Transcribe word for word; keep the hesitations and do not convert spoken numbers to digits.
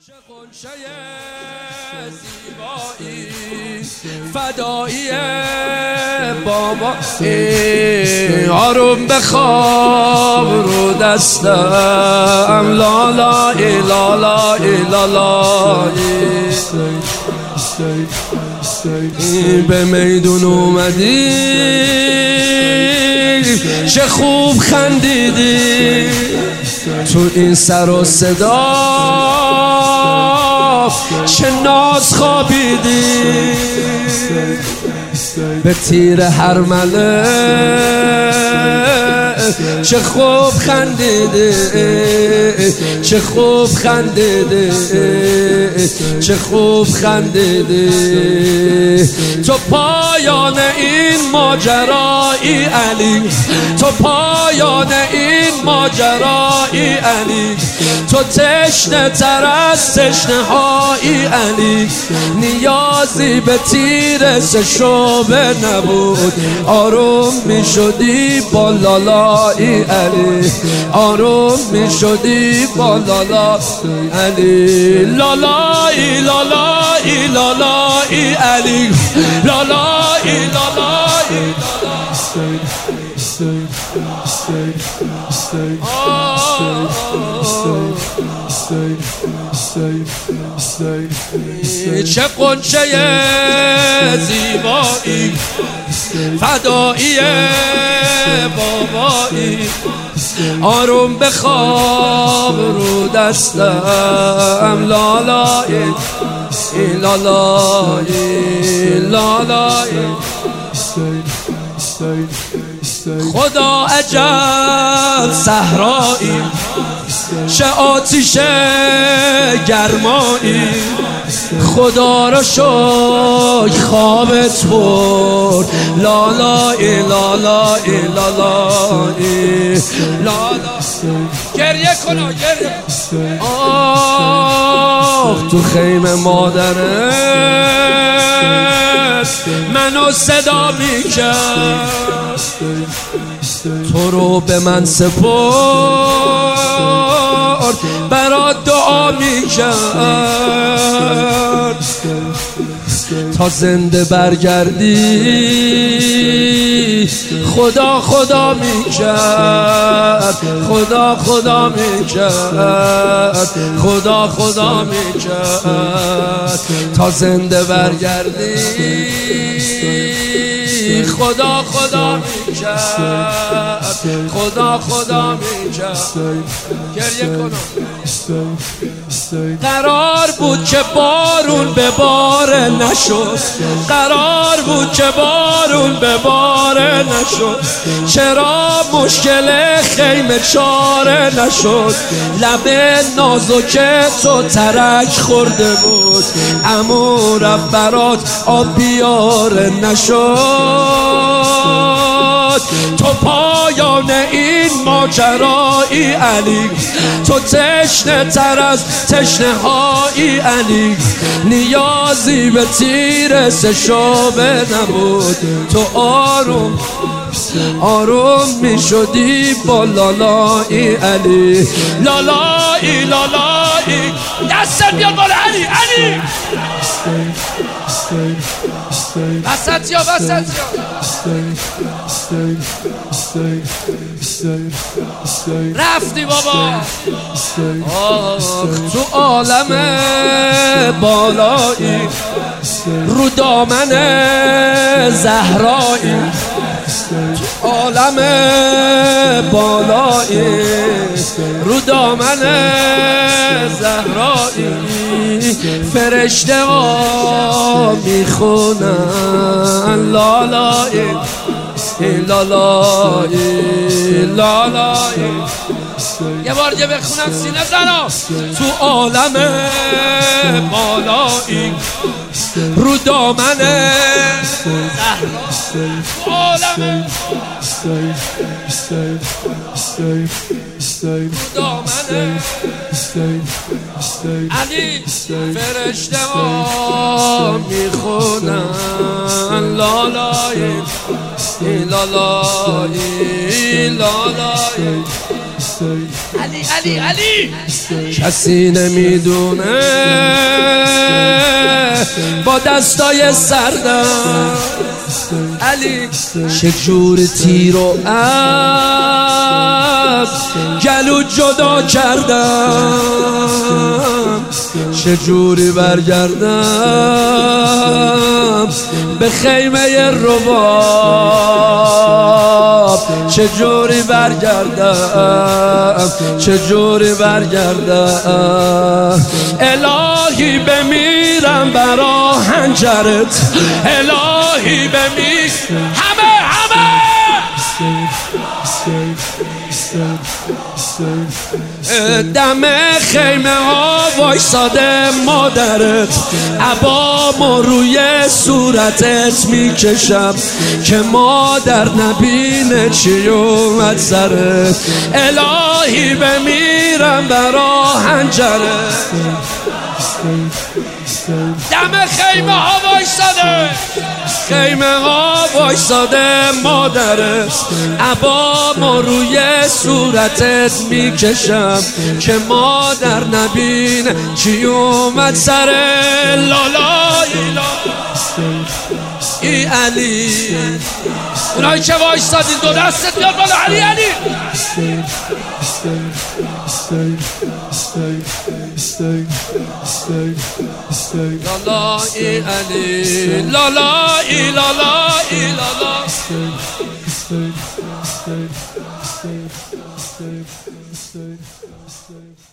چه غنچه زیبایی فدایی بابا آروم بخواب رو دستم لا لا لا لا لا لا به میدون اومدی چه خوب خندیدی تو این سر و صدا چه ناز خوابیدی به تیر هر مله چه خوب خندیدی چه خوب خندیدی چه خوب خندیدی تو پایان این ماجرایی علی تو پایان این ماجرایی علی تو تشنه تر از تشنه هایی علی نیازی به تیر سه شعبه نبود آروم می شدی با لالایی علی آروم می شدی با لالا علی لالایی لالایی لالایی علی لالایی لالایی چه غنچه زیبایی فدایی بابایی آروم بخواب رو دستم لالایی لالایی لالایی خدا عجب صحرایی چه آتیش گرمایی خدا را شکر خوابت برد لالای لالای لالای لالا گریه کنا گریه آه تو خیمه مادرت منو صدا میکرد تو رو به من سپرد برات دعا میکرد تا زنده برگردی خدا خدا میکرد خدا خدا میکرد خدا خدا میکرد تا زنده برگردی خدا خدا میکرد خدا خدا میکرد گریه کنم قرار بود که بارون به باره نشد قرار بود که بارون به باره نشد چرا مشکل خیمه چاره نشد لب نازک تو ترک خورده بود عمو رفت برات آب بیاره نشد تو پایان این ماجرایی علی تو تشنه تر از تشنه هایی علی نیازی به تیر سه شعبه نبود تو آروم آروم می شدی با لالایی علی لالایی لالایی دستت بیاد بالا علی علی وسط یا وسط یا رفتی بابا آخ تو عالم بالایی رو دامن زهرایی تو عالم بالایی رو دامن زهرایی فرشته ها میخونن لالایی لالایی لالایی یه بار یه بخونم سینه زنا تو عالم بالایی رو دامن تو عالم رو دامن علی فرشته ها میخونن لالای لالای لالای علی علی علی کسی نمیدونه با دستای سردم علی چجور تیر و اب گلو جدا کردم چجوری برگردم به خیمه رباب چجوری برگردم چجوری برگردم الهی بمیرم برا هنجرت الهی بمیر همه همه دم خیمه ها وایساده مادرت عبامو روی صورتت میکشم که مادر نبینه چی اومد سرت الهی بمیرم برا هنجرت دم خیمه ها وایساده خیمه ها وایساده مادرت عبامو روی صورتت میکشم که مادر نبینه چی اومد سر لالای ای علی اونایی که وایسادین دو دستت بیاد بالا علی علی لالا ای علی لالا ای لالا ای لالا